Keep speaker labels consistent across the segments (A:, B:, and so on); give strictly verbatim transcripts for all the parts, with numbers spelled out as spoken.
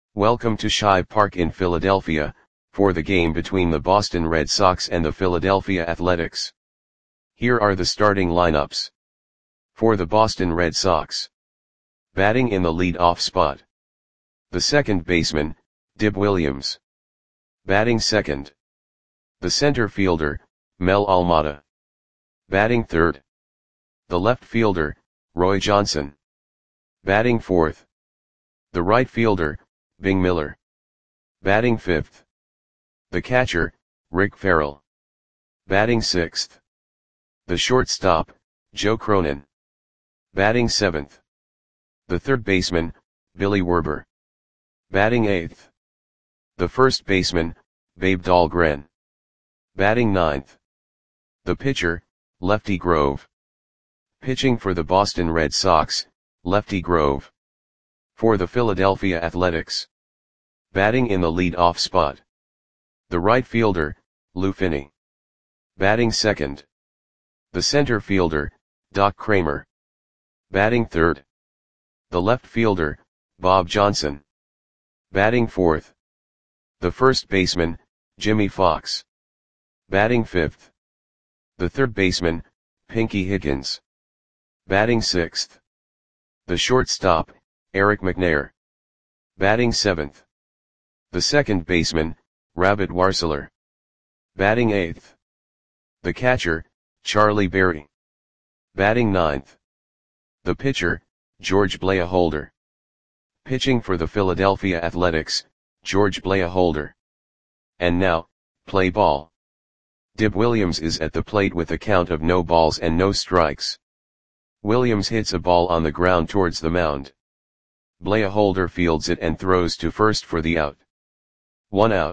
A: Welcome to Shibe Park in Philadelphia, for the game between the Boston Red Sox and the Philadelphia Athletics. Here are the starting lineups. For the Boston Red Sox. Batting in the lead-off spot. The second baseman, Dib Williams. Batting second. The center fielder, Mel Almada. Batting third. The left fielder, Roy Johnson. Batting fourth. The right fielder, Bing Miller. Batting fifth. The catcher, Rick Farrell. Batting sixth. The shortstop, Joe Cronin. Batting seventh. The third baseman, Billy Werber. Batting eighth. The first baseman, Babe Dahlgren. Batting ninth. The pitcher, Lefty Grove. Pitching for the Boston Red Sox, Lefty Grove. For the Philadelphia Athletics. Batting in the lead-off spot. The right fielder, Lou Finney. Batting second. The center fielder, Doc Kramer. Batting third. The left fielder, Bob Johnson. Batting fourth. The first baseman, Jimmy Fox. Batting fifth. The third baseman, Pinky Higgins. Batting sixth. The shortstop, Eric McNair. Batting seventh. The second baseman, Rabbit Warseler. Batting eighth. The catcher, Charlie Berry. Batting ninth. The pitcher, George Blaha-Holder. Pitching for the Philadelphia Athletics, George Blaha-Holder. And now, play ball. Dib Williams is at the plate with a count of no balls and no strikes. Williams hits a ball on the ground towards the mound. Blaha-Holder fields it and throws to first for the out. One out.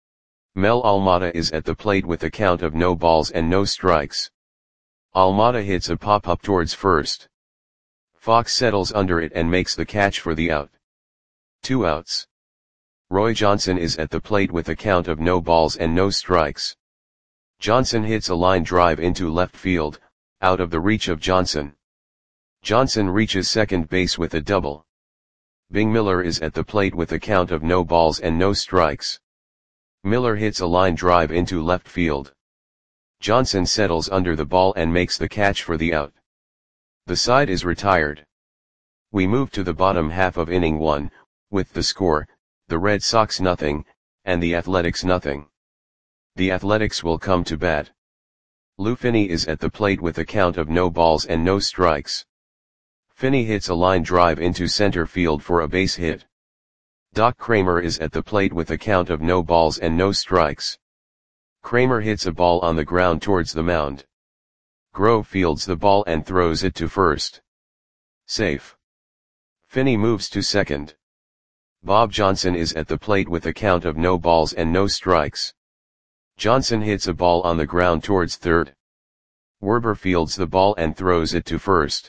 A: Mel Almada is at the plate with a count of no balls and no strikes. Almada hits a pop-up towards first. Fox settles under it and makes the catch for the out. Two outs. Roy Johnson is at the plate with a count of no balls and no strikes. Johnson hits a line drive into left field, out of the reach of Johnson. Johnson reaches second base with a double. Bing Miller is at the plate with a count of no balls and no strikes. Miller hits a line drive into left field. Johnson settles under the ball and makes the catch for the out. The side is retired. We move to the bottom half of inning one, with the score, the Red Sox nothing, and the Athletics nothing. The Athletics will come to bat. Lou Finney is at the plate with a count of no balls and no strikes. Finney hits a line drive into center field for a base hit. Doc Kramer is at the plate with a count of no balls and no strikes. Kramer hits a ball on the ground towards the mound. Grove fields the ball and throws it to first. Safe. Finney moves to second. Bob Johnson is at the plate with a count of no balls and no strikes. Johnson hits a ball on the ground towards third. Werber fields the ball and throws it to first.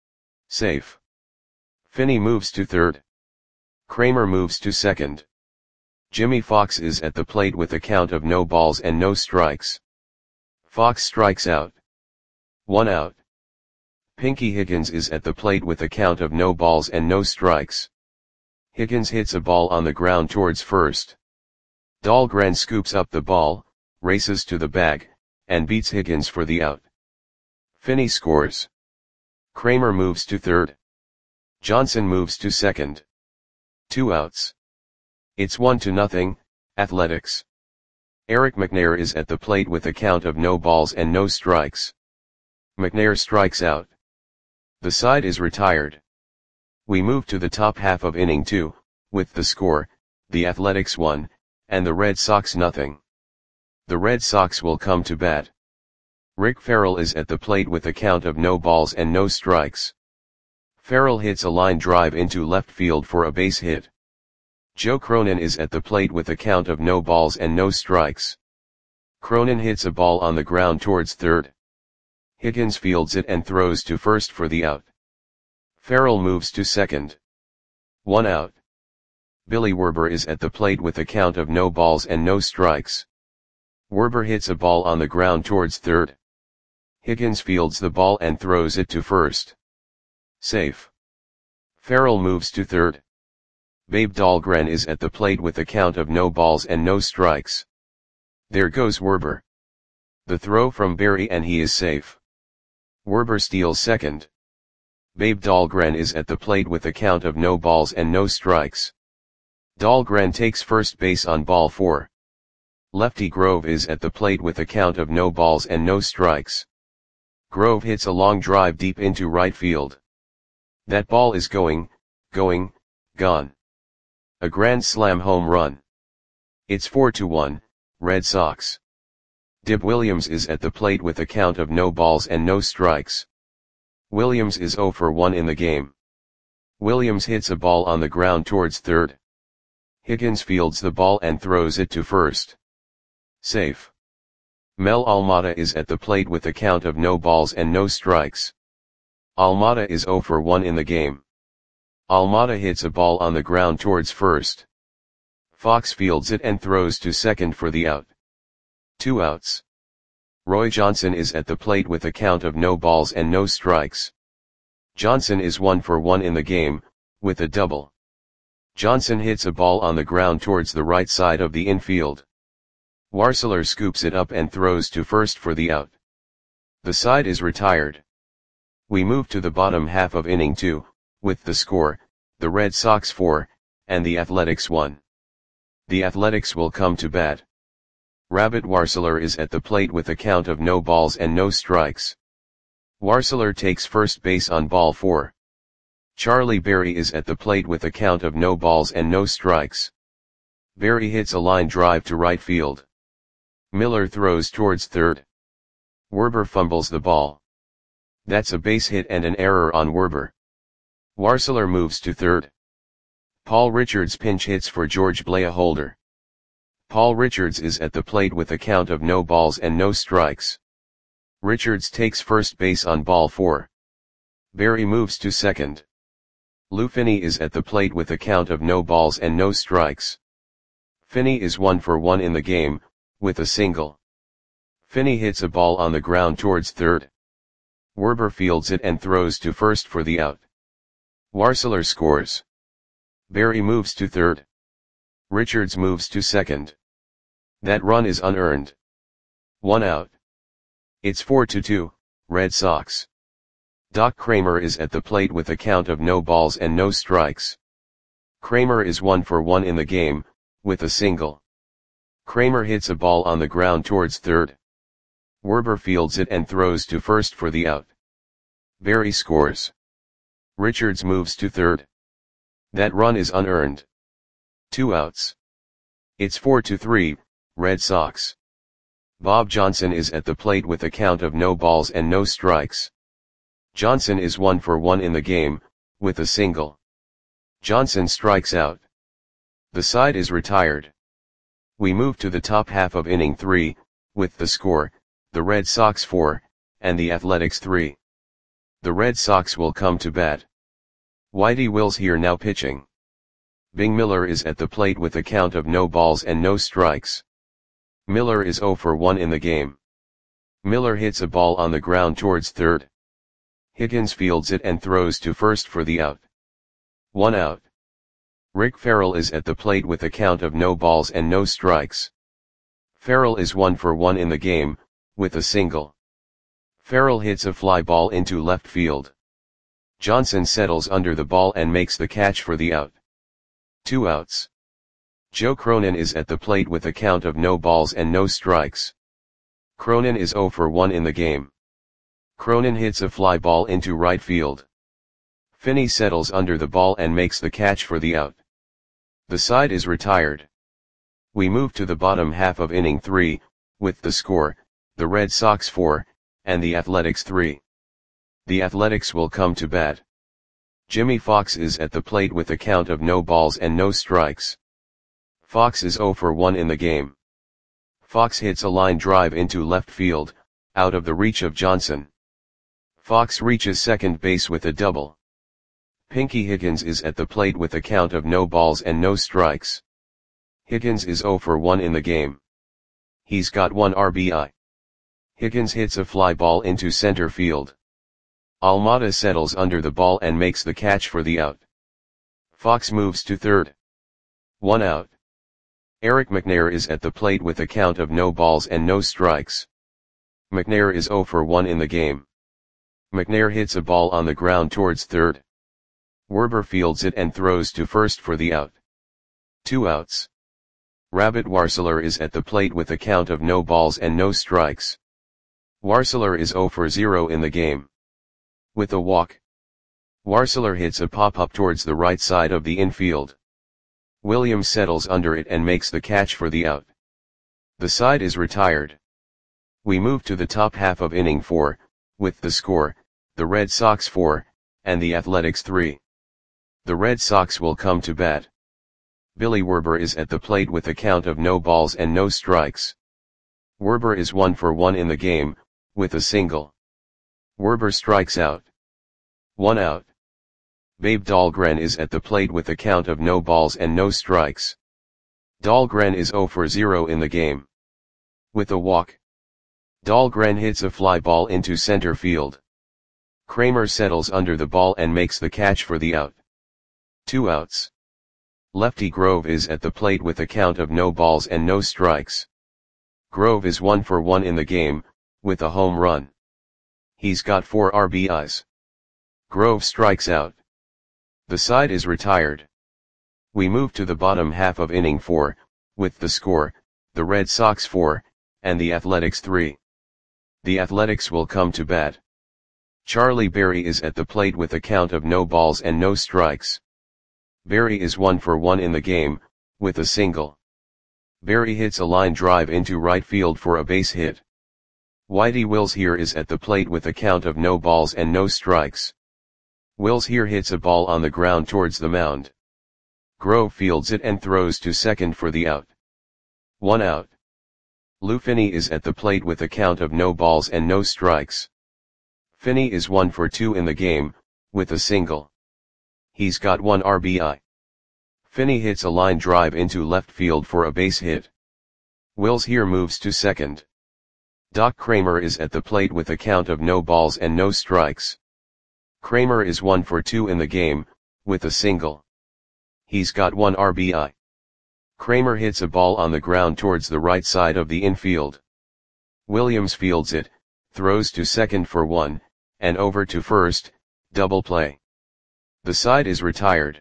A: Safe. Finney moves to third. Kramer moves to second. Jimmy Fox is at the plate with a count of no balls and no strikes. Fox strikes out. One out. Pinky Higgins is at the plate with a count of no balls and no strikes. Higgins hits a ball on the ground towards first. Dahlgren scoops up the ball, races to the bag, and beats Higgins for the out. Finney scores. Kramer moves to third. Johnson moves to second. Two outs. It's one to nothing, Athletics. Eric McNair is at the plate with a count of no balls and no strikes. McNair strikes out. The side is retired. We move to the top half of inning two, with the score, the Athletics one, and the Red Sox nothing. The Red Sox will come to bat. Rick Farrell is at the plate with a count of no balls and no strikes. Farrell hits a line drive into left field for a base hit. Joe Cronin is at the plate with a count of no balls and no strikes. Cronin hits a ball on the ground towards third. Higgins fields it and throws to first for the out. Farrell moves to second. One out. Billy Werber is at the plate with a count of no balls and no strikes. Werber hits a ball on the ground towards third. Higgins fields the ball and throws it to first. Safe. Farrell moves to third. Babe Dahlgren is at the plate with a count of no balls and no strikes. There goes Werber. The throw from Berry and he is safe. Werber steals second. Babe Dahlgren is at the plate with a count of no balls and no strikes. Dahlgren takes first base on ball four. Lefty Grove is at the plate with a count of no balls and no strikes. Grove hits a long drive deep into right field. That ball is going, going, gone. A grand slam home run. It's four to one, Red Sox. Dib Williams is at the plate with a count of no balls and no strikes. Williams is zero for one in the game. Williams hits a ball on the ground towards third. Higgins fields the ball and throws it to first. Safe. Mel Almada is at the plate with a count of no balls and no strikes. Almada is zero for one in the game. Almada hits a ball on the ground towards first. Fox fields it and throws to second for the out. Two outs. Roy Johnson is at the plate with a count of no balls and no strikes. Johnson is one for one in the game, with a double. Johnson hits a ball on the ground towards the right side of the infield. Warseler scoops it up and throws to first for the out. The side is retired. We move to the bottom half of inning two, with the score, the Red Sox four, and the Athletics one. The Athletics will come to bat. Rabbit Warseler is at the plate with a count of no balls and no strikes. Warseler takes first base on ball four. Charlie Berry is at the plate with a count of no balls and no strikes. Berry hits a line drive to right field. Miller throws towards third. Werber fumbles the ball. That's a base hit and an error on Werber. Warseler moves to third. Paul Richards pinch hits for George Blaya Holder. Paul Richards is at the plate with a count of no balls and no strikes. Richards takes first base on ball four. Berry moves to second. Lou Finney is at the plate with a count of no balls and no strikes. Finney is one for one in the game, with a single. Finney hits a ball on the ground towards third. Werber fields it and throws to first for the out. Warseler scores. Berry moves to third. Richards moves to second. That run is unearned. One out. It's four to two, Red Sox. Doc Kramer is at the plate with a count of no balls and no strikes. Kramer is one for one in the game, with a single. Kramer hits a ball on the ground towards third. Werber fields it and throws to first for the out. Berry scores. Richards moves to third. That run is unearned. Two outs. It's four to three, Red Sox. Bob Johnson is at the plate with a count of no balls and no strikes. Johnson is one for one in the game, with a single. Johnson strikes out. The side is retired. We move to the top half of inning three, with the score, the Red Sox four, and the Athletics three. The Red Sox will come to bat. Whitey Wills here now pitching. Bing Miller is at the plate with a count of no balls and no strikes. Miller is zero for one in the game. Miller hits a ball on the ground towards third. Higgins fields it and throws to first for the out. One out. Rick Farrell is at the plate with a count of no balls and no strikes. Farrell is one for one in the game, with a single. Farrell hits a fly ball into left field. Johnson settles under the ball and makes the catch for the out. Two outs. Joe Cronin is at the plate with a count of no balls and no strikes. Cronin is zero for one in the game. Cronin hits a fly ball into right field. Finney settles under the ball and makes the catch for the out. The side is retired. We move to the bottom half of inning three, with the score, the Red Sox four, and the Athletics three. The Athletics will come to bat. Jimmy Fox is at the plate with a count of no balls and no strikes. Fox is zero for one in the game. Fox hits a line drive into left field, out of the reach of Johnson. Fox reaches second base with a double. Pinky Higgins is at the plate with a count of no balls and no strikes. Higgins is zero for one in the game. He's got one R B I. Higgins hits a fly ball into center field. Almada settles under the ball and makes the catch for the out. Fox moves to third. One out. Eric McNair is at the plate with a count of no balls and no strikes. McNair is zero for one in the game. McNair hits a ball on the ground towards third. Werber fields it and throws to first for the out. Two outs. Rabbit Warseler is at the plate with a count of no balls and no strikes. Warseler is zero for zero in the game. With a walk, Warseler hits a pop-up towards the right side of the infield. Williams settles under it and makes the catch for the out. The side is retired. We move to the top half of inning four, with the score, the Red Sox four, and the Athletics three. The Red Sox will come to bat. Billy Werber is at the plate with a count of no balls and no strikes. Werber is one for one in the game, with a single. Werber strikes out. One out. Babe Dahlgren is at the plate with a count of no balls and no strikes. Dahlgren is zero for zero in the game. With a walk, Dahlgren hits a fly ball into center field. Kramer settles under the ball and makes the catch for the out. Two outs. Lefty Grove is at the plate with a count of no balls and no strikes. Grove is one for one in the game, with a home run. He's got four R B Is. Grove strikes out. The side is retired. We move to the bottom half of inning four, with the score, the Red Sox four, and the Athletics three. The Athletics will come to bat. Charlie Berry is at the plate with a count of no balls and no strikes. Berry is one for one in the game, with a single. Berry hits a line drive into right field for a base hit. Whitey Wills here is at the plate with a count of no balls and no strikes. Wills here hits a ball on the ground towards the mound. Grove fields it and throws to second for the out. One out. Lou Finney is at the plate with a count of no balls and no strikes. Finney is one for two in the game, with a single. He's got one R B I. Finney hits a line drive into left field for a base hit. Wills here moves to second. Doc Kramer is at the plate with a count of no balls and no strikes. Kramer is one for two in the game, with a single. He's got one R B I. Kramer hits a ball on the ground towards the right side of the infield. Williams fields it, throws to second for one, and over to first, double play. The side is retired.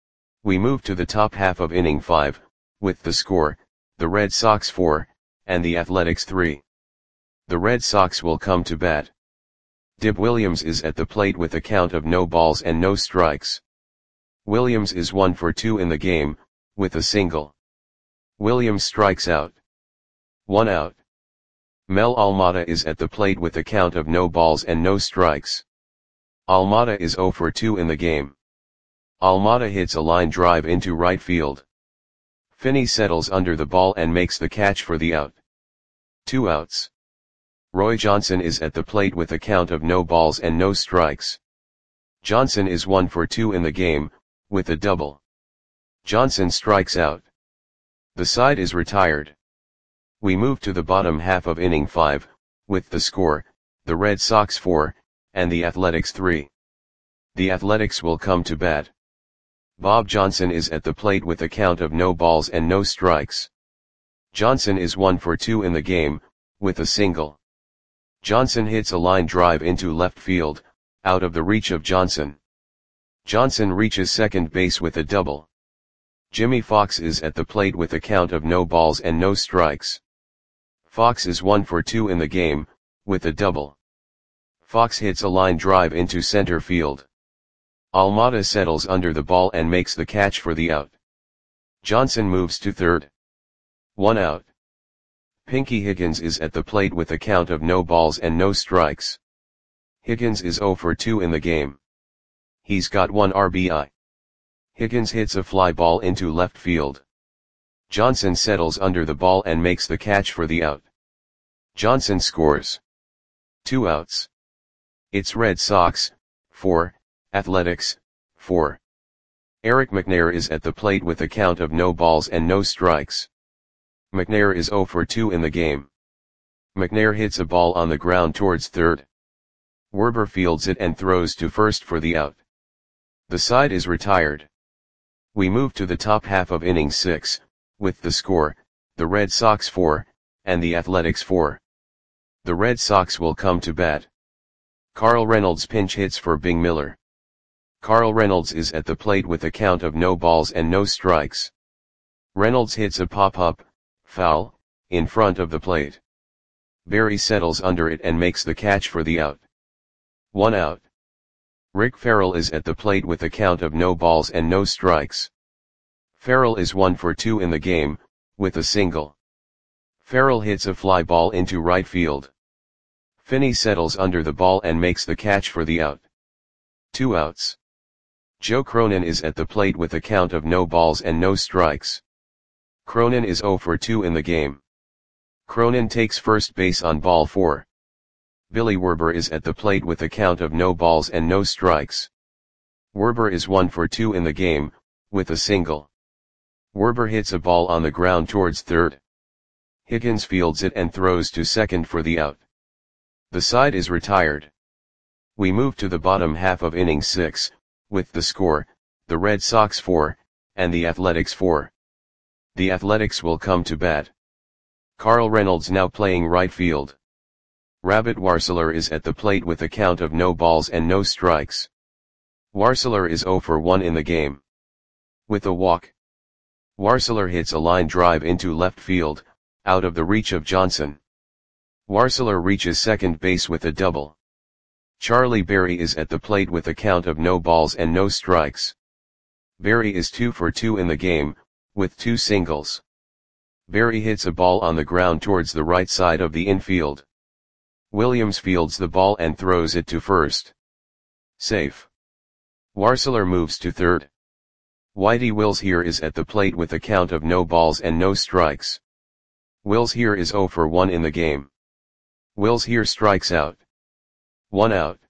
A: We move to the top half of inning five, with the score, the Red Sox four, and the Athletics three. The Red Sox will come to bat. Dib Williams is at the plate with a count of no balls and no strikes. Williams is one for two in the game, with a single. Williams strikes out. One out. Mel Almada is at the plate with a count of no balls and no strikes. Almada is zero for two in the game. Almada hits a line drive into right field. Finney settles under the ball and makes the catch for the out. Two outs. Roy Johnson is at the plate with a count of no balls and no strikes. Johnson is one for two in the game, with a double. Johnson strikes out. The side is retired. We move to the bottom half of inning five, with the score, the Red Sox four, and the Athletics three. The Athletics will come to bat. Bob Johnson is at the plate with a count of no balls and no strikes. Johnson is one for two in the game, with a single. Johnson hits a line drive into left field, out of the reach of Johnson. Johnson reaches second base with a double. Jimmy Fox is at the plate with a count of no balls and no strikes. Fox is one for two in the game, with a double. Fox hits a line drive into center field. Almada settles under the ball and makes the catch for the out. Johnson moves to third. One out. Pinky Higgins is at the plate with a count of no balls and no strikes. Higgins is zero for two in the game. He's got one R B I. Higgins hits a fly ball into left field. Johnson settles under the ball and makes the catch for the out. Johnson scores. Two outs. It's Red Sox, four, Athletics, four. Eric McNair is at the plate with a count of no balls and no strikes. McNair is zero for two in the game. McNair hits a ball on the ground towards third. Werber fields it and throws to first for the out. The side is retired. We move to the top half of inning six, with the score, the Red Sox four, and the Athletics four. The Red Sox will come to bat. Carl Reynolds pinch hits for Bing Miller. Carl Reynolds is at the plate with a count of no balls and no strikes. Reynolds hits a pop-up, foul, in front of the plate. Berry settles under it and makes the catch for the out. One out. Rick Farrell is at the plate with a count of no balls and no strikes. Farrell is one for two in the game, with a single. Farrell hits a fly ball into right field. Finney settles under the ball and makes the catch for the out. Two outs. Joe Cronin is at the plate with a count of no balls and no strikes. Cronin is zero for two in the game. Cronin takes first base on ball four. Billy Werber is at the plate with a count of no balls and no strikes. Werber is one for two in the game, with a single. Werber hits a ball on the ground towards third. Higgins fields it and throws to second for the out. The side is retired. We move to the bottom half of inning six, with the score, the Red Sox four, and the Athletics four. The Athletics will come to bat. Carl Reynolds now playing right field. Rabbit Warseler is at the plate with a count of no balls and no strikes. Warseler is zero for one in the game. With a walk. Warseler hits a line drive into left field, out of the reach of Johnson. Warseler reaches second base with a double. Charlie Berry is at the plate with a count of no balls and no strikes. Berry is two for two in the game, with two singles. Berry hits a ball on the ground towards the right side of the infield. Williams fields the ball and throws it to first. Safe. Warseler moves to third. Whitey Wills here is at the plate with a count of no balls and no strikes. Wills here is zero for one in the game. Wills here strikes out. One out.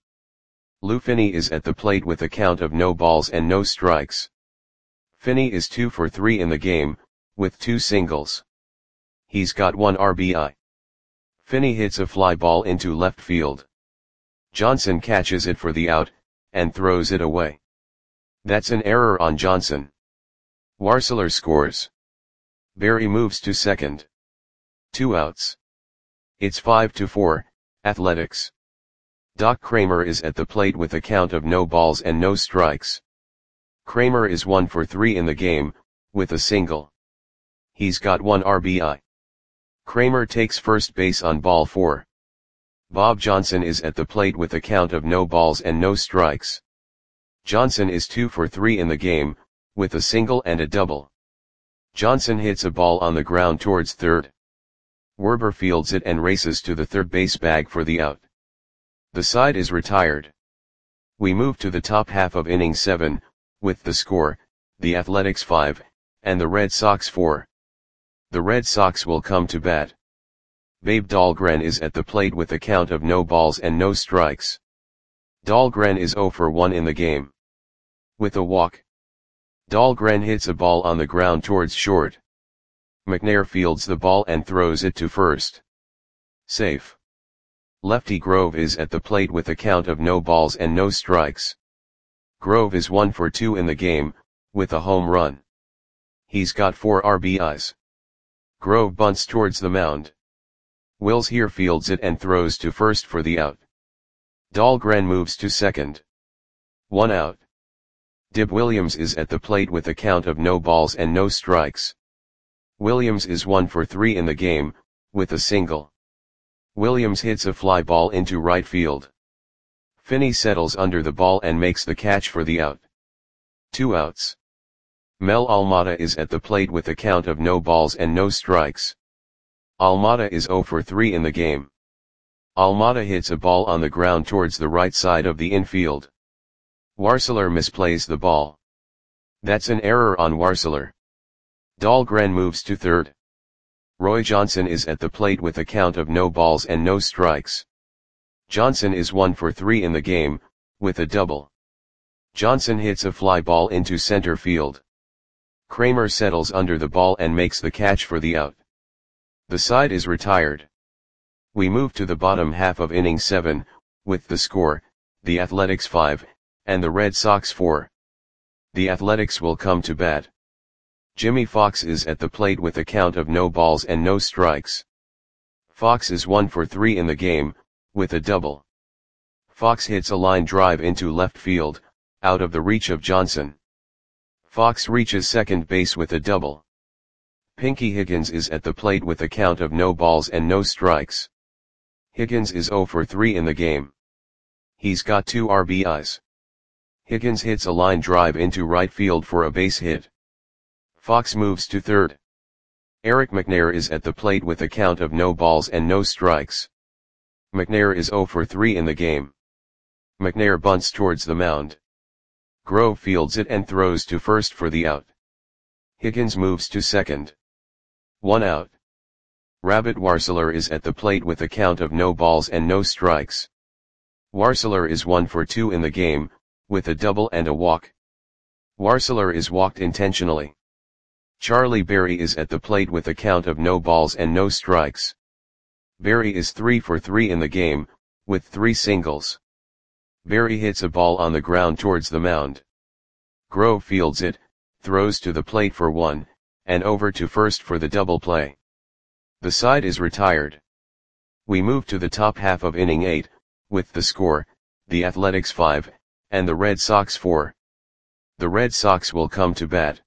A: Lou Finney is at the plate with a count of no balls and no strikes. Finney is two for three in the game, with two singles. He's got one R B I. Finney hits a fly ball into left field. Johnson catches it for the out, and throws it away. That's an error on Johnson. Warseler scores. Berry moves to second. Two outs. It's five to four, Athletics. Doc Kramer is at the plate with a count of no balls and no strikes. Kramer is one for three in the game, with a single. He's got one R B I. Kramer takes first base on ball four. Bob Johnson is at the plate with a count of no balls and no strikes. Johnson is two for three in the game, with a single and a double. Johnson hits a ball on the ground towards third. Werber fields it and races to the third base bag for the out. The side is retired. We move to the top half of inning seven, with the score, the Athletics five, and the Red Sox four. The Red Sox will come to bat. Babe Dahlgren is at the plate with a count of no balls and no strikes. Dahlgren is zero for one in the game. With a walk. Dahlgren hits a ball on the ground towards short. McNair fields the ball and throws it to first. Safe. Lefty Grove is at the plate with a count of no balls and no strikes. Grove is one for two in the game, with a home run. He's got four R B Is. Grove bunts towards the mound. Wills here fields it and throws to first for the out. Dahlgren moves to second. One out. Dib Williams is at the plate with a count of no balls and no strikes. Williams is one for three in the game, with a single. Williams hits a fly ball into right field. Finney settles under the ball and makes the catch for the out. Two outs. Mel Almada is at the plate with a count of no balls and no strikes. Almada is zero for three in the game. Almada hits a ball on the ground towards the right side of the infield. Warseler misplays the ball. That's an error on Warseler. Dahlgren moves to third. Roy Johnson is at the plate with a count of no balls and no strikes. Johnson is one for three in the game, with a double. Johnson hits a fly ball into center field. Kramer settles under the ball and makes the catch for the out. The side is retired. We move to the bottom half of inning seven, with the score, the Athletics five, and the Red Sox four. The Athletics will come to bat. Jimmy Fox is at the plate with a count of no balls and no strikes. Fox is one for three in the game, with a double. Fox hits a line drive into left field, out of the reach of Johnson. Fox reaches second base with a double. Pinky Higgins is at the plate with a count of no balls and no strikes. Higgins is zero for three in the game. He's got two R B Is. Higgins hits a line drive into right field for a base hit. Fox moves to third. Eric McNair is at the plate with a count of no balls and no strikes. McNair is zero for three in the game. McNair bunts towards the mound. Grove fields it and throws to first for the out. Higgins moves to second. One out. Rabbit Warseler is at the plate with a count of no balls and no strikes. Warseler is one for two in the game, with a double and a walk. Warseler is walked intentionally. Charlie Berry is at the plate with a count of no balls and no strikes. Berry is three for three in the game, with three singles. Berry hits a ball on the ground towards the mound. Grove fields it, throws to the plate for one, and over to first for the double play. The side is retired. We move to the top half of inning eight, with the score, the Athletics five, and the Red Sox four. The Red Sox will come to bat.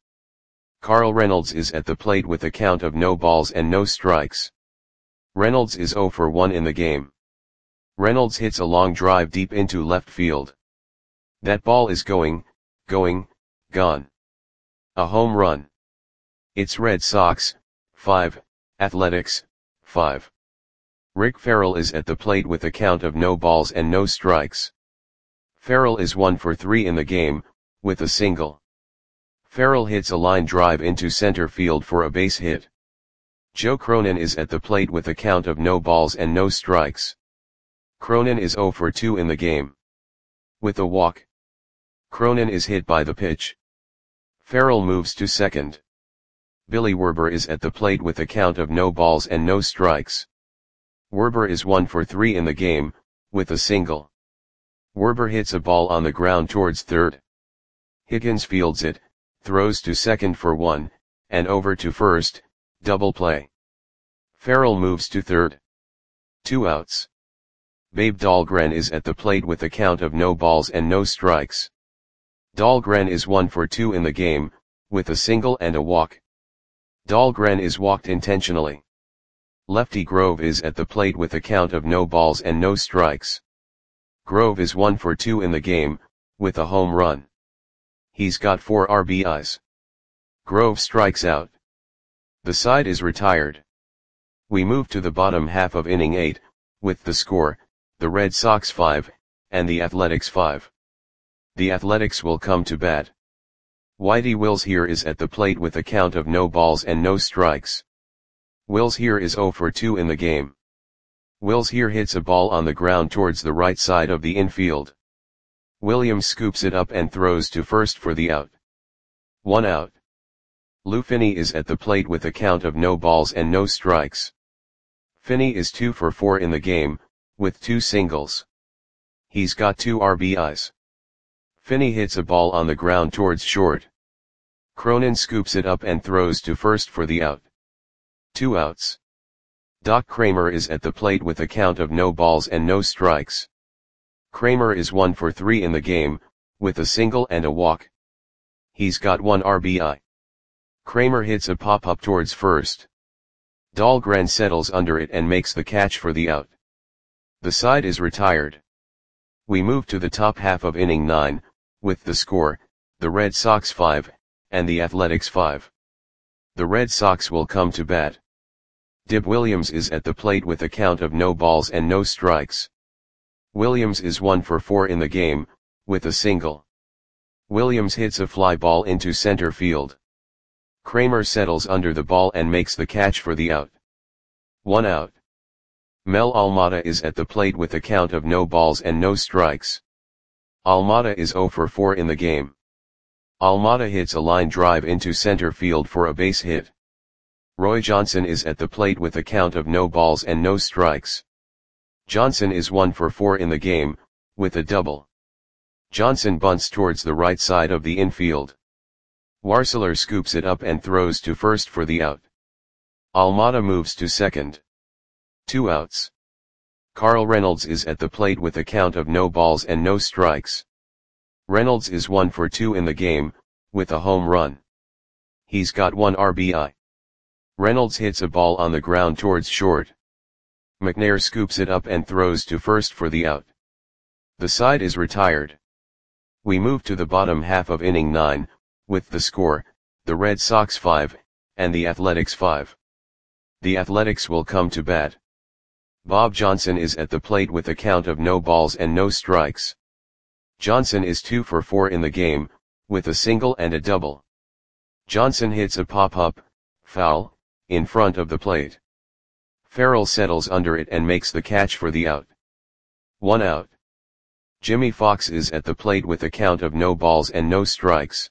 A: Carl Reynolds is at the plate with a count of no balls and no strikes. Reynolds is zero for one in the game. Reynolds hits a long drive deep into left field. That ball is going, going, gone. A home run. It's Red Sox, five, Athletics, five. Rick Farrell is at the plate with a count of no balls and no strikes. Farrell is one for three in the game, with a single. Farrell hits a line drive into center field for a base hit. Joe Cronin is at the plate with a count of no balls and no strikes. Cronin is zero for two in the game. With a walk. Cronin is hit by the pitch. Farrell moves to second. Billy Werber is at the plate with a count of no balls and no strikes. Werber is one for three in the game, with a single. Werber hits a ball on the ground towards third. Higgins fields it, throws to second for one, and over to first, double play. Farrell moves to third. Two outs. Babe Dahlgren is at the plate with a count of no balls and no strikes. Dahlgren is one for two in the game, with a single and a walk. Dahlgren is walked intentionally. Lefty Grove is at the plate with a count of no balls and no strikes. Grove is one for two in the game, with a home run. He's got four R B Is. Grove strikes out. The side is retired. We move to the bottom half of inning eight, with the score, the Red Sox five, and the Athletics five. The Athletics will come to bat. Whitey Wills here is at the plate with a count of no balls and no strikes. Wills here is zero for two in the game. Wills here hits a ball on the ground towards the right side of the infield. Williams scoops it up and throws to first for the out. One out. Lou Finney is at the plate with a count of no balls and no strikes. Finney is two for four in the game, with two singles. He's got two R B Is. Finney hits a ball on the ground towards short. Cronin scoops it up and throws to first for the out. Two outs. Doc Kramer is at the plate with a count of no balls and no strikes. Kramer is one for three in the game, with a single and a walk. He's got one R B I. Kramer hits a pop-up towards first. Dahlgren settles under it and makes the catch for the out. The side is retired. We move to the top half of inning nine, with the score, the Red Sox five, and the Athletics five. The Red Sox will come to bat. Dib Williams is at the plate with a count of no balls and no strikes. Williams is one for four in the game, with a single. Williams hits a fly ball into center field. Kramer settles under the ball and makes the catch for the out. One out. Mel Almada is at the plate with a count of no balls and no strikes. Almada is zero for four in the game. Almada hits a line drive into center field for a base hit. Roy Johnson is at the plate with a count of no balls and no strikes. Johnson is one for four in the game, with a double. Johnson bunts towards the right side of the infield. Warseler scoops it up and throws to first for the out. Almada moves to second. Two outs. Carl Reynolds is at the plate with a count of no balls and no strikes. Reynolds is one for two in the game, with a home run. He's got one R B I. Reynolds hits a ball on the ground towards short. McNair scoops it up and throws to first for the out. The side is retired. We move to the bottom half of inning nine, with the score, the Red Sox five, and the Athletics five. The Athletics will come to bat. Bob Johnson is at the plate with a count of no balls and no strikes. Johnson is two for four in the game, with a single and a double. Johnson hits a pop-up, foul, in front of the plate. Farrell settles under it and makes the catch for the out. One out. Jimmy Fox is at the plate with a count of no balls and no strikes.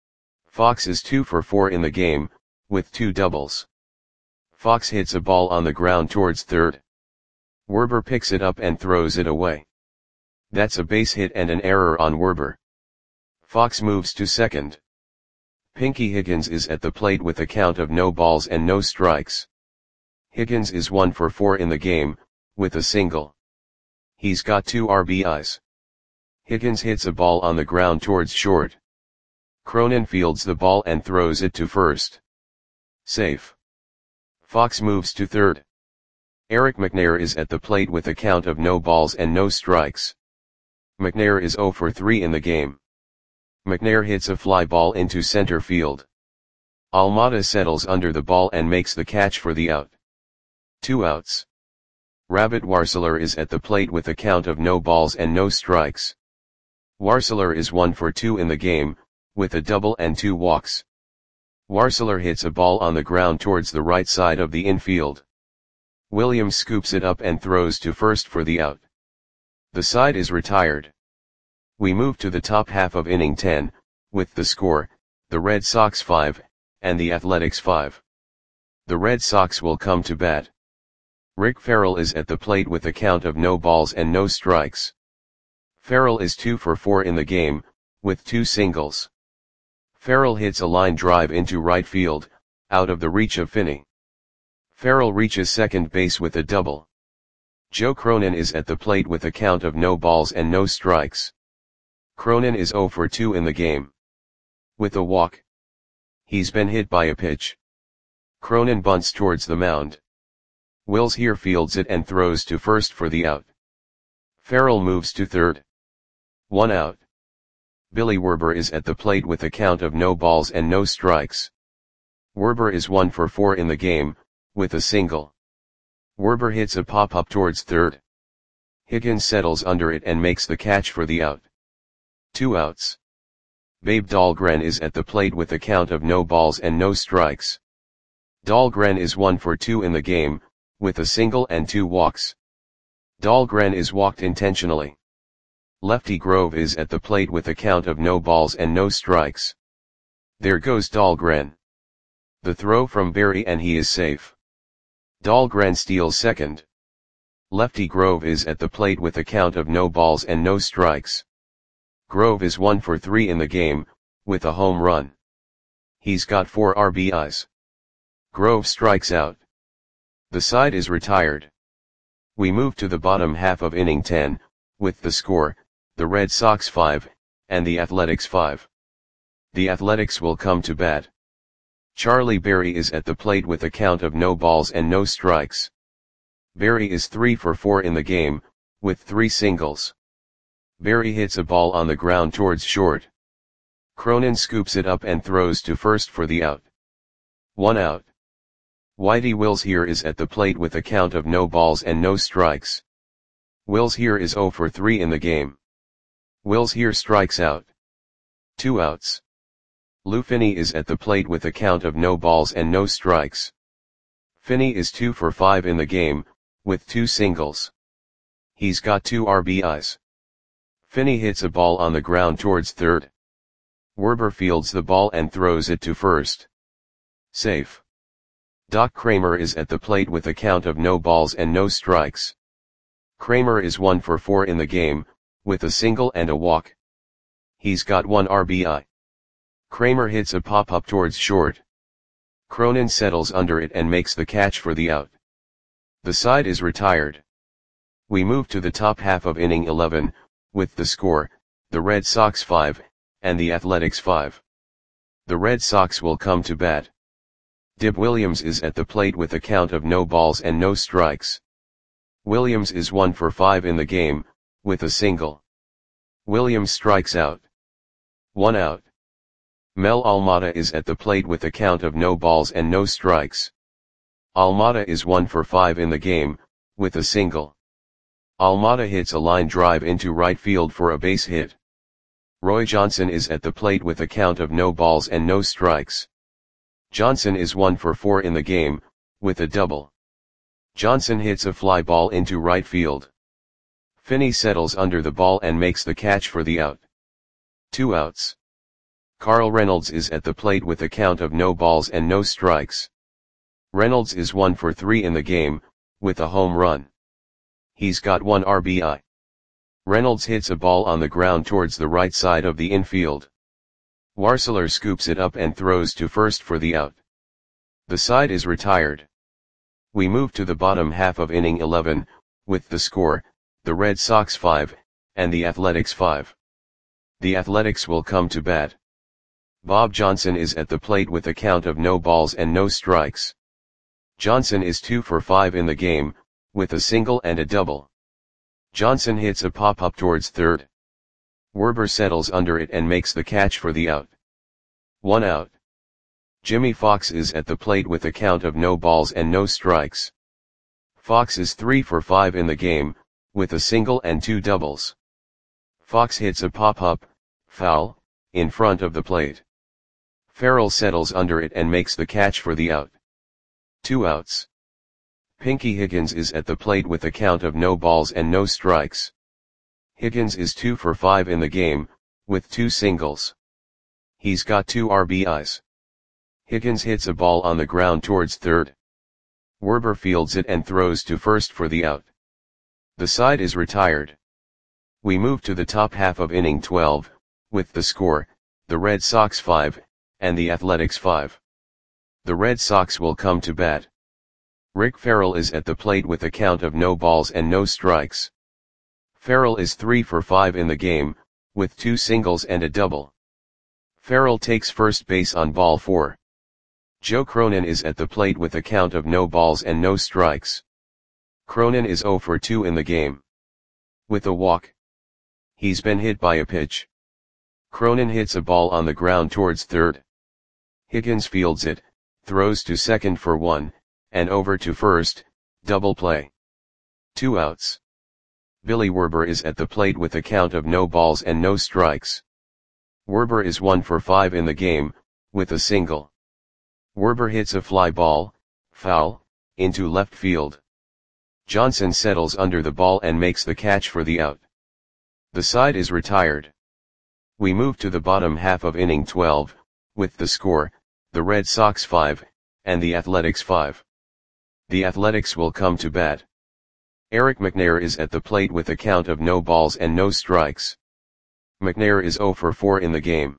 A: Fox is two for four in the game, with two doubles. Fox hits a ball on the ground towards third. Werber picks it up and throws it away. That's a base hit and an error on Werber. Fox moves to second. Pinky Higgins is at the plate with a count of no balls and no strikes. Higgins is one for four in the game, with a single. He's got two R B Is. Higgins hits a ball on the ground towards short. Cronin fields the ball and throws it to first. Safe. Fox moves to third. Eric McNair is at the plate with a count of no balls and no strikes. McNair is zero for three in the game. McNair hits a fly ball into center field. Almada settles under the ball and makes the catch for the out. Two outs. Rabbit Warseler is at the plate with a count of no balls and no strikes. Warseler is one for two in the game, with a double and two walks. Warseler hits a ball on the ground towards the right side of the infield. Williams scoops it up and throws to first for the out. The side is retired. We move to the top half of inning ten, with the score, the Red Sox five, and the Athletics five. The Red Sox will come to bat. Rick Farrell is at the plate with a count of no balls and no strikes. Farrell is two for four in the game, with two singles. Farrell hits a line drive into right field, out of the reach of Finney. Farrell reaches second base with a double. Joe Cronin is at the plate with a count of no balls and no strikes. Cronin is zero for two in the game. With a walk. He's been hit by a pitch. Cronin bunts towards the mound. Wills here fields it and throws to first for the out. Farrell moves to third. One out. Billy Werber is at the plate with a count of no balls and no strikes. Werber is one for four in the game, with a single. Werber hits a pop-up towards third. Higgins settles under it and makes the catch for the out. Two outs. Babe Dahlgren is at the plate with a count of no balls and no strikes. Dahlgren is one for two in the game, with a single and two walks. Dahlgren is walked intentionally. Lefty Grove is at the plate with a count of no balls and no strikes. There goes Dahlgren. The throw from Berry and he is safe. Dahlgren steals second. Lefty Grove is at the plate with a count of no balls and no strikes. Grove is one for three in the game, with a home run. He's got four R B Is. Grove strikes out. The side is retired. We move to the bottom half of inning ten, with the score, the Red Sox five, and the Athletics five. The Athletics will come to bat. Charlie Berry is at the plate with a count of no balls and no strikes. Berry is three for four in the game, with three singles. Berry hits a ball on the ground towards short. Cronin scoops it up and throws to first for the out. One out. Whitey Wills here is at the plate with a count of no balls and no strikes. Wills here is zero for three in the game. Wills here strikes out. Two outs. Lou Finney is at the plate with a count of no balls and no strikes. Finney is two for five in the game, with two singles. He's got two R B Is. Finney hits a ball on the ground towards third. Werber fields the ball and throws it to first. Safe. Doc Kramer is at the plate with a count of no balls and no strikes. Kramer is one for four in the game, with a single and a walk. He's got one R B I. Kramer hits a pop-up towards short. Cronin settles under it and makes the catch for the out. The side is retired. We move to the top half of inning eleven, with the score, the Red Sox five, and the Athletics five. The Red Sox will come to bat. Dib Williams is at the plate with a count of no balls and no strikes. Williams is one for five in the game, with a single. Williams strikes out. One out. Mel Almada is at the plate with a count of no balls and no strikes. Almada is one for five in the game, with a single. Almada hits a line drive into right field for a base hit. Roy Johnson is at the plate with a count of no balls and no strikes. Johnson is one for four in the game, with a double. Johnson hits a fly ball into right field. Finney settles under the ball and makes the catch for the out. Two outs. Carl Reynolds is at the plate with a count of no balls and no strikes. Reynolds is one for three in the game, with a home run. He's got one R B I. Reynolds hits a ball on the ground towards the right side of the infield. Warseler scoops it up and throws to first for the out. The side is retired. We move to the bottom half of inning eleven, with the score, the Red Sox five, and the Athletics five. The Athletics will come to bat. Bob Johnson is at the plate with a count of no balls and no strikes. Johnson is two for five in the game, with a single and a double. Johnson hits a pop-up towards third. Werber settles under it and makes the catch for the out. One out. Jimmy Fox is at the plate with a count of no balls and no strikes. Fox is three for five in the game, with a single and two doubles. Fox hits a pop-up, foul, in front of the plate. Farrell settles under it and makes the catch for the out. Two outs. Pinky Higgins is at the plate with a count of no balls and no strikes. Higgins is two for five in the game, with two singles. He's got two R B Is. Higgins hits a ball on the ground towards third. Werber fields it and throws to first for the out. The side is retired. We move to the top half of inning twelve, with the score, the Red Sox five, and the Athletics five. The Red Sox will come to bat. Rick Farrell is at the plate with a count of no balls and no strikes. Farrell is three for five in the game, with two singles and a double. Farrell takes first base on ball four. Joe Cronin is at the plate with a count of no balls and no strikes. Cronin is zero for two in the game. With a walk. He's been hit by a pitch. Cronin hits a ball on the ground towards third. Higgins fields it, throws to second for one, and over to first, double play. Two outs. Billy Werber is at the plate with a count of no balls and no strikes. Werber is one for five in the game, with a single. Werber hits a fly ball, foul, into left field. Johnson settles under the ball and makes the catch for the out. The side is retired. We move to the bottom half of inning twelve, with the score, the Red Sox five, and the Athletics five. The Athletics will come to bat. Eric McNair is at the plate with a count of no balls and no strikes. McNair is zero for four in the game.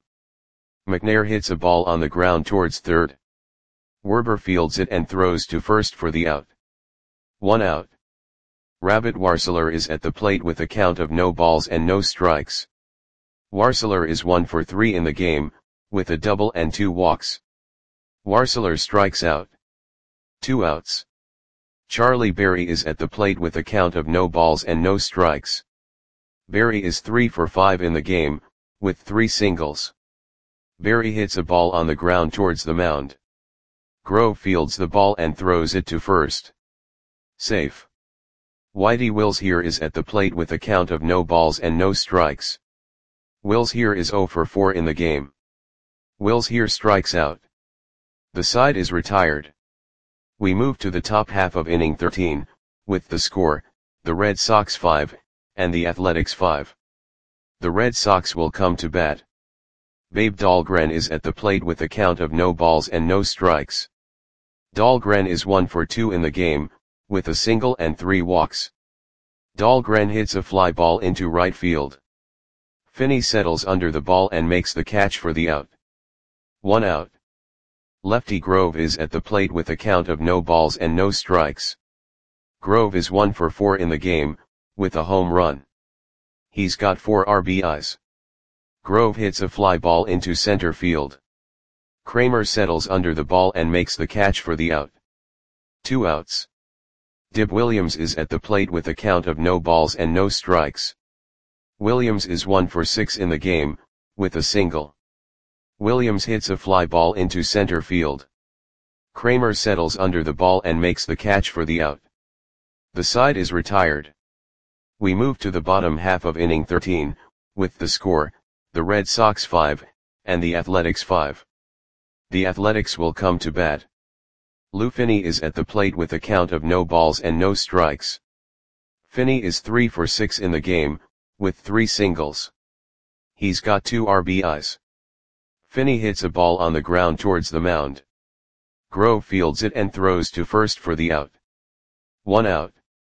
A: McNair hits a ball on the ground towards third. Werber fields it and throws to first for the out. One out. Rabbit Warseler is at the plate with a count of no balls and no strikes. Warseler is one for three in the game, with a double and two walks. Warseler strikes out. Two outs. Charlie Berry is at the plate with a count of no balls and no strikes. Berry is three for five in the game, with three singles. Berry hits a ball on the ground towards the mound. Grove fields the ball and throws it to first. Safe. Whitey Wills here is at the plate with a count of no balls and no strikes. Wills here is zero for four in the game. Wills here strikes out. The side is retired. We move to the top half of inning thirteen, with the score, the Red Sox five, and the Athletics five. The Red Sox will come to bat. Babe Dahlgren is at the plate with a count of no balls and no strikes. Dahlgren is one for two in the game, with a single and three walks. Dahlgren hits a fly ball into right field. Finney settles under the ball and makes the catch for the out. One out. Lefty Grove is at the plate with a count of no balls and no strikes. Grove is one for four in the game, with a home run. He's got four R B Is. Grove hits a fly ball into center field. Kramer settles under the ball and makes the catch for the out. Two outs. Dib Williams is at the plate with a count of no balls and no strikes. Williams is one for six in the game, with a single. Williams hits a fly ball into center field. Kramer settles under the ball and makes the catch for the out. The side is retired. We move to the bottom half of inning thirteen, with the score, the Red Sox five, and the Athletics five. The Athletics will come to bat. Lou Finney is at the plate with a count of no balls and no strikes. Finney is three for six in the game, with three singles. He's got two R B Is. Finney hits a ball on the ground towards the mound. Grove fields it and throws to first for the out. One out.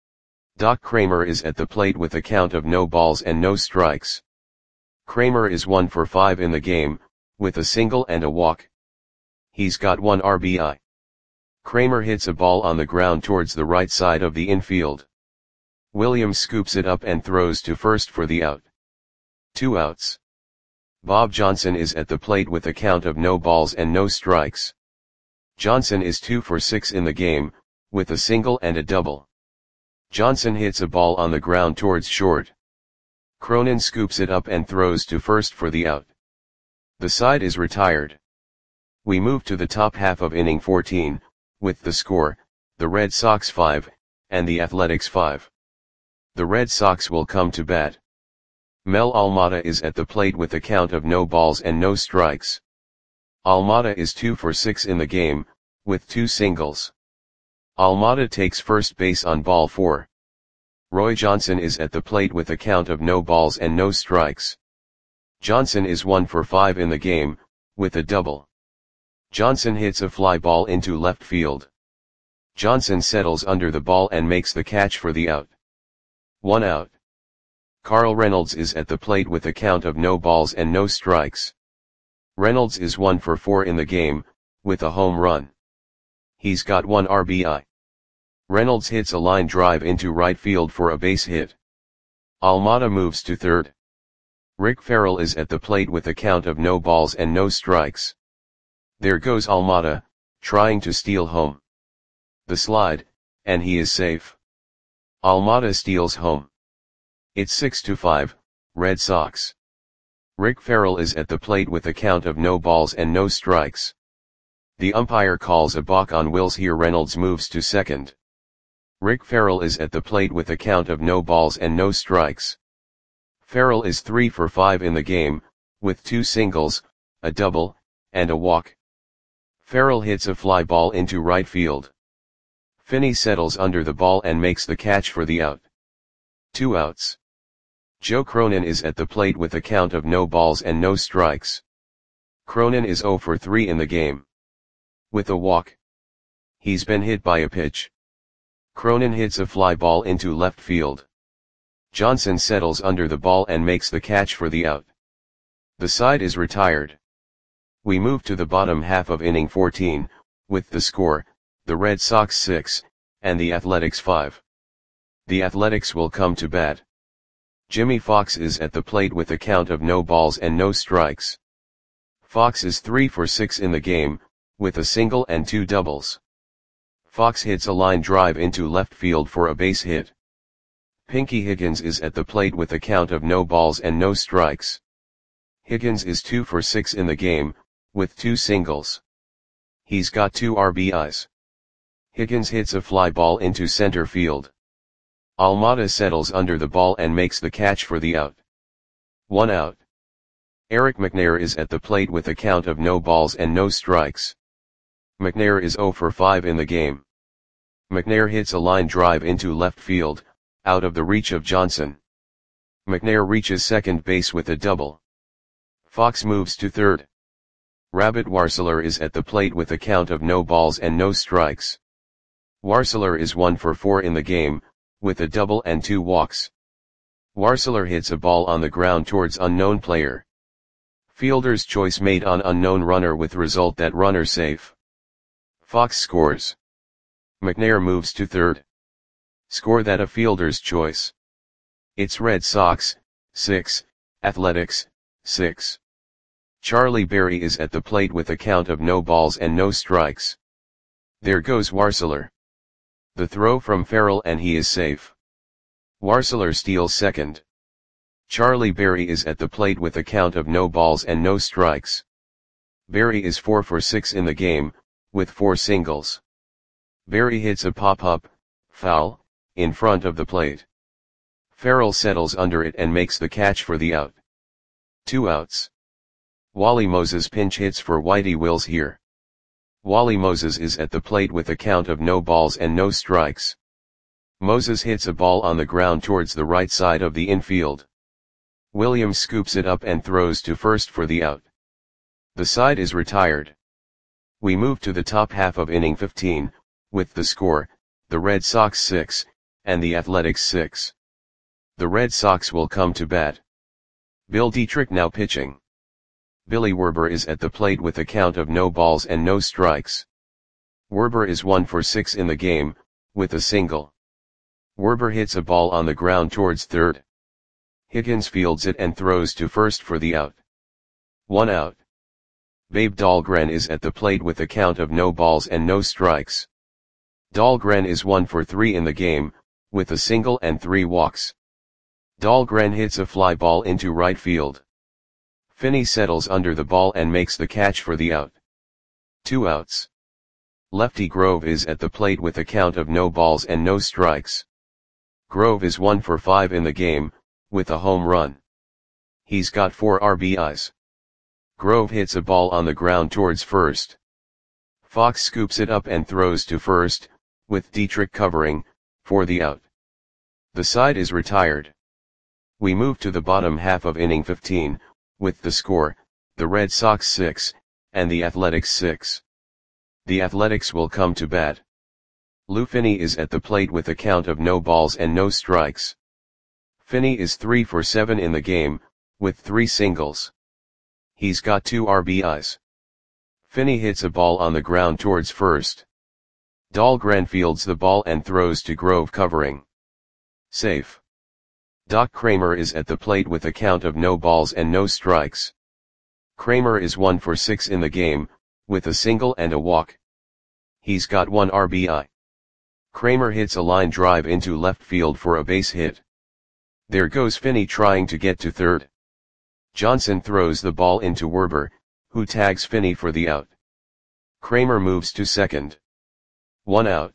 A: Doc Kramer is at the plate with a count of no balls and no strikes. Kramer is one for five in the game, with a single and a walk. He's got one R B I. Kramer hits a ball on the ground towards the right side of the infield. Williams scoops it up and throws to first for the out. Two outs. Bob Johnson is at the plate with a count of no balls and no strikes. Johnson is two for six in the game, with a single and a double. Johnson hits a ball on the ground towards short. Cronin scoops it up and throws to first for the out. The side is retired. We move to the top half of inning fourteen, with the score, the Red Sox five, and the Athletics five. The Red Sox will come to bat. Mel Almada is at the plate with a count of no balls and no strikes. Almada is two for six in the game, with two singles. Almada takes first base on ball four. Roy Johnson is at the plate with a count of no balls and no strikes. Johnson is one for five in the game, with a double. Johnson hits a fly ball into left field. Johnson settles under the ball and makes the catch for the out. One out. Carl Reynolds is at the plate with a count of no balls and no strikes. Reynolds is one for four in the game, with a home run. He's got one R B I. Reynolds hits a line drive into right field for a base hit. Almada moves to third. Rick Farrell is at the plate with a count of no balls and no strikes. There goes Almada, trying to steal home. The slide, and he is safe. Almada steals home. It's six to five, Red Sox. Rick Farrell is at the plate with a count of no balls and no strikes. The umpire calls a balk on Wills here. Reynolds moves to second. Rick Farrell is at the plate with a count of no balls and no strikes. Farrell is three for five in the game, with two singles, a double, and a walk. Farrell hits a fly ball into right field. Finney settles under the ball and makes the catch for the out. Two outs. Joe Cronin is at the plate with a count of no balls and no strikes. Cronin is zero for three in the game. With a walk. He's been hit by a pitch. Cronin hits a fly ball into left field. Johnson settles under the ball and makes the catch for the out. The side is retired. We move to the bottom half of inning fourteen, with the score, the Red Sox six, and the Athletics five. The Athletics will come to bat. Jimmy Fox is at the plate with a count of no balls and no strikes. Fox is three for six in the game, with a single and two doubles. Fox hits a line drive into left field for a base hit. Pinky Higgins is at the plate with a count of no balls and no strikes. Higgins is two for six in the game, with two singles. He's got two R B Is. Higgins hits a fly ball into center field. Almada settles under the ball and makes the catch for the out. One out. Eric McNair is at the plate with a count of no balls and no strikes. McNair is zero for five in the game. McNair hits a line drive into left field, out of the reach of Johnson. McNair reaches second base with a double. Fox moves to third. Rabbit Warseler is at the plate with a count of no balls and no strikes. Warseler is one for four in the game, with a double and two walks. Warseler hits a ball on the ground towards unknown player. Fielder's choice made on unknown runner with result that runner safe. Fox scores. McNair moves to third. Score that a fielder's choice. It's Red Sox, six, Athletics, six. Charlie Berry is at the plate with a count of no balls and no strikes. There goes Warseler. The throw from Farrell and he is safe. Warseler steals second. Charlie Berry is at the plate with a count of no balls and no strikes. Berry is four for six in the game, with four singles. Berry hits a pop-up, foul, in front of the plate. Farrell settles under it and makes the catch for the out. Two outs. Wally Moses pinch hits for Whitey Wills here. Wally Moses is at the plate with a count of no balls and no strikes. Moses hits a ball on the ground towards the right side of the infield. Williams scoops it up and throws to first for the out. The side is retired. We move to the top half of inning fifteen, with the score, the Red Sox six, and the Athletics six. The Red Sox will come to bat. Bill Dietrich now pitching. Billy Werber is at the plate with a count of no balls and no strikes. Werber is one for six in the game, with a single. Werber hits a ball on the ground towards third. Higgins fields it and throws to first for the out. One out. Babe Dahlgren is at the plate with a count of no balls and no strikes. Dahlgren is one for three in the game, with a single and three walks. Dahlgren hits a fly ball into right field. Finney settles under the ball and makes the catch for the out. Two outs. Lefty Grove is at the plate with a count of no balls and no strikes. Grove is one for five in the game, with a home run. He's got four R B Is. Grove hits a ball on the ground towards first. Fox scoops it up and throws to first, with Dietrich covering, for the out. The side is retired. We move to the bottom half of inning fifteen, with the score, the Red Sox six, and the Athletics six. The Athletics will come to bat. Lou Finney is at the plate with a count of no balls and no strikes. Finney is three for seven in the game, with three singles. He's got two R B Is. Finney hits a ball on the ground towards first. Dahlgren fields the ball and throws to Grove covering. Safe. Doc Kramer is at the plate with a count of no balls and no strikes. Kramer is one for six in the game, with a single and a walk. He's got one R B I. Kramer hits a line drive into left field for a base hit. There goes Finney trying to get to third. Johnson throws the ball into Werber, who tags Finney for the out. Kramer moves to second. One out.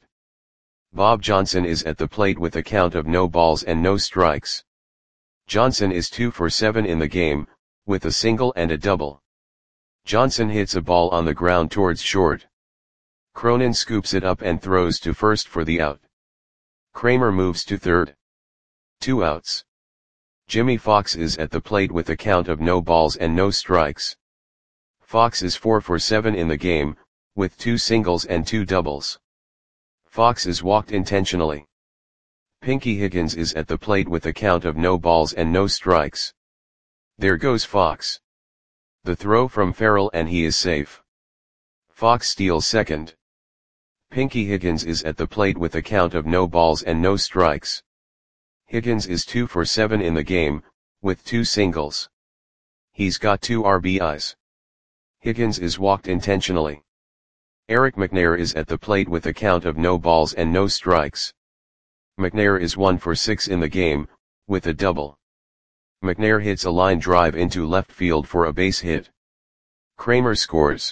A: Bob Johnson is at the plate with a count of no balls and no strikes. Johnson is two for seven in the game, with a single and a double. Johnson hits a ball on the ground towards short. Cronin scoops it up and throws to first for the out. Kramer moves to third. Two outs. Jimmy Fox is at the plate with a count of no balls and no strikes. Fox is four for seven in the game, with two singles and two doubles. Fox is walked intentionally. Pinky Higgins is at the plate with a count of no balls and no strikes. There goes Fox. The throw from Farrell and he is safe. Fox steals second. Pinky Higgins is at the plate with a count of no balls and no strikes. Higgins is two for seven in the game, with two singles. He's got two R B Is. Higgins is walked intentionally. Eric McNair is at the plate with a count of no balls and no strikes. McNair is one for six in the game, with a double. McNair hits a line drive into left field for a base hit. Kramer scores.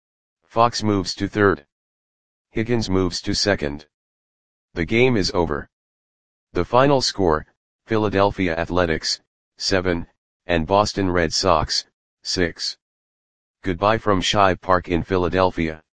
A: Fox moves to third. Higgins moves to second. The game is over. The final score, Philadelphia Athletics, seven, and Boston Red Sox, six. Goodbye from Shibe Park in Philadelphia.